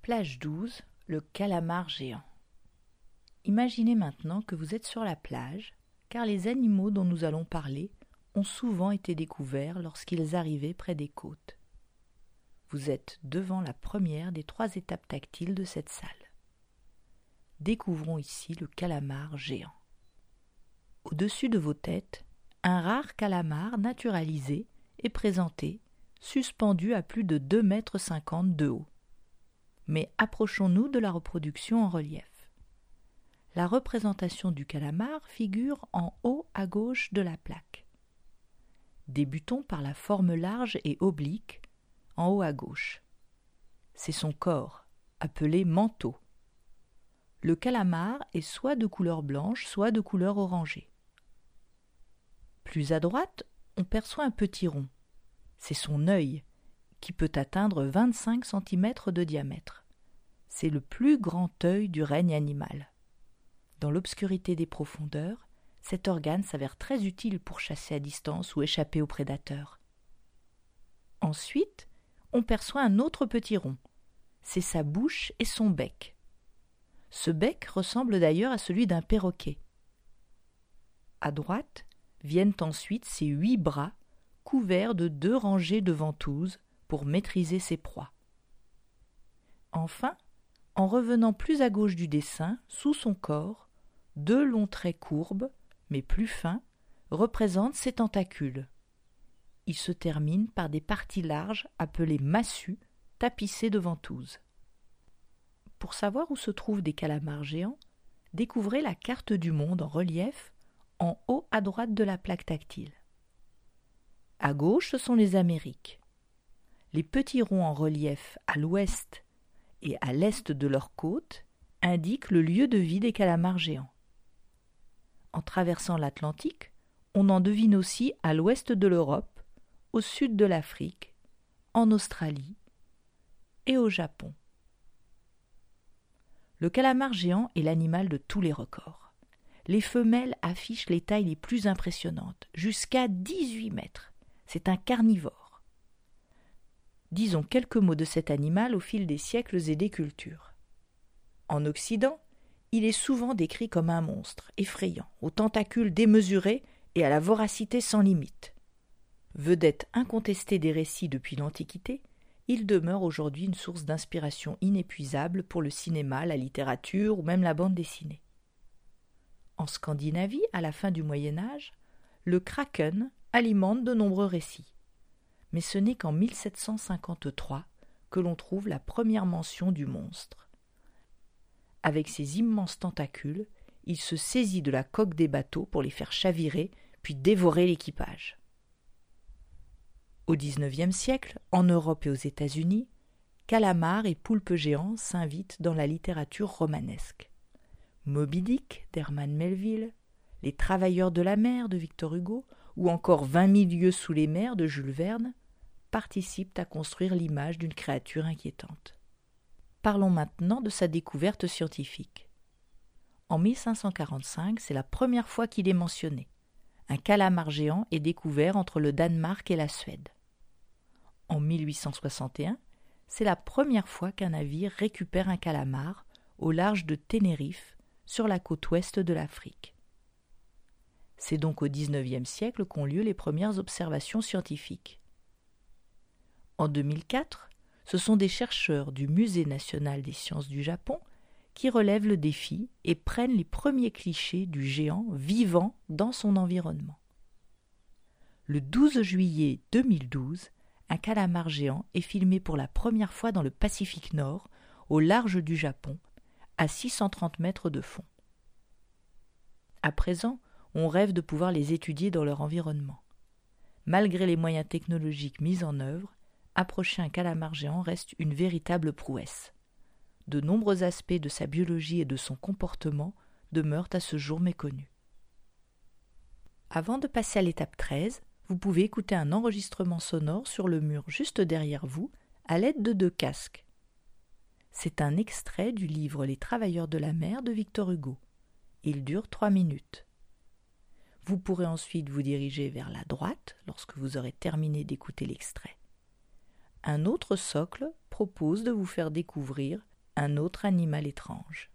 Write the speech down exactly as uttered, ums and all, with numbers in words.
Plage douze, le calamar géant. Imaginez maintenant que vous êtes sur la plage, car les animaux dont nous allons parler ont souvent été découverts lorsqu'ils arrivaient près des côtes. Vous êtes devant la première des trois étapes tactiles de cette salle. Découvrons ici le calamar géant. Au-dessus de vos têtes, un rare calamar naturalisé est présenté, suspendu à plus de deux mètres cinquante de haut. Mais approchons-nous de la reproduction en relief. La représentation du calamar figure en haut à gauche de la plaque. Débutons par la forme large et oblique, en haut à gauche. C'est son corps, appelé manteau. Le calamar est soit de couleur blanche, soit de couleur orangée. Plus à droite, on perçoit un petit rond. C'est son œil, qui peut atteindre vingt-cinq centimètres de diamètre. C'est le plus grand œil du règne animal. Dans l'obscurité des profondeurs, cet organe s'avère très utile pour chasser à distance ou échapper aux prédateurs. Ensuite, on perçoit un autre petit rond. C'est sa bouche et son bec. Ce bec ressemble d'ailleurs à celui d'un perroquet. À droite viennent ensuite ses huit bras, couverts de deux rangées de ventouses pour maîtriser ses proies. Enfin, en revenant plus à gauche du dessin, sous son corps, deux longs traits courbes, mais plus fins, représentent ses tentacules. Ils se terminent par des parties larges appelées massues, tapissées de ventouses. Pour savoir où se trouvent des calamars géants, découvrez la carte du monde en relief en haut à droite de la plaque tactile. À gauche, ce sont les Amériques. Les petits ronds en relief à l'ouest et à l'est de leurs côtes indiquent le lieu de vie des calamars géants. En traversant l'Atlantique, on en devine aussi à l'ouest de l'Europe, au sud de l'Afrique, en Australie et au Japon. Le calamar géant est l'animal de tous les records. Les femelles affichent les tailles les plus impressionnantes, jusqu'à dix-huit mètres. C'est un carnivore. Disons quelques mots de cet animal au fil des siècles et des cultures. En Occident, il est souvent décrit comme un monstre effrayant, aux tentacules démesurés et à la voracité sans limite. Vedette incontestée des récits depuis l'Antiquité, il demeure aujourd'hui une source d'inspiration inépuisable pour le cinéma, la littérature ou même la bande dessinée. En Scandinavie, à la fin du Moyen Âge, le kraken alimente de nombreux récits. Mais ce n'est qu'en mille sept cent cinquante-trois que l'on trouve la première mention du monstre. Avec ses immenses tentacules, il se saisit de la coque des bateaux pour les faire chavirer, puis dévorer l'équipage. Au dix-neuvième siècle, en Europe et aux États-Unis, calamars et poulpes géants s'invitent dans la littérature romanesque. Moby Dick d'Herman Melville, Les Travailleurs de la mer de Victor Hugo ou encore Vingt mille lieues sous les mers de Jules Verne participent à construire l'image d'une créature inquiétante. Parlons maintenant de sa découverte scientifique. En mille cinq cent quarante-cinq, c'est la première fois qu'il est mentionné. Un calamar géant est découvert entre le Danemark et la Suède. En mille huit cent soixante et un, c'est la première fois qu'un navire récupère un calamar au large de Tenerife, sur la côte ouest de l'Afrique. C'est donc au dix-neuvième siècle qu'ont lieu les premières observations scientifiques. En deux mille quatre, ce sont des chercheurs du Musée national des sciences du Japon qui relèvent le défi et prennent les premiers clichés du géant vivant dans son environnement. Le douze juillet deux mille douze, un calamar géant est filmé pour la première fois dans le Pacifique Nord, au large du Japon, à six cent trente mètres de fond. À présent, on rêve de pouvoir les étudier dans leur environnement. Malgré les moyens technologiques mis en œuvre, approcher un calamar géant reste une véritable prouesse. De nombreux aspects de sa biologie et de son comportement demeurent à ce jour méconnus. Avant de passer à l'étape treize, vous pouvez écouter un enregistrement sonore sur le mur juste derrière vous à l'aide de deux casques. C'est un extrait du livre Les Travailleurs de la mer de Victor Hugo. Il dure trois minutes. Vous pourrez ensuite vous diriger vers la droite lorsque vous aurez terminé d'écouter l'extrait. Un autre socle propose de vous faire découvrir un autre animal étrange.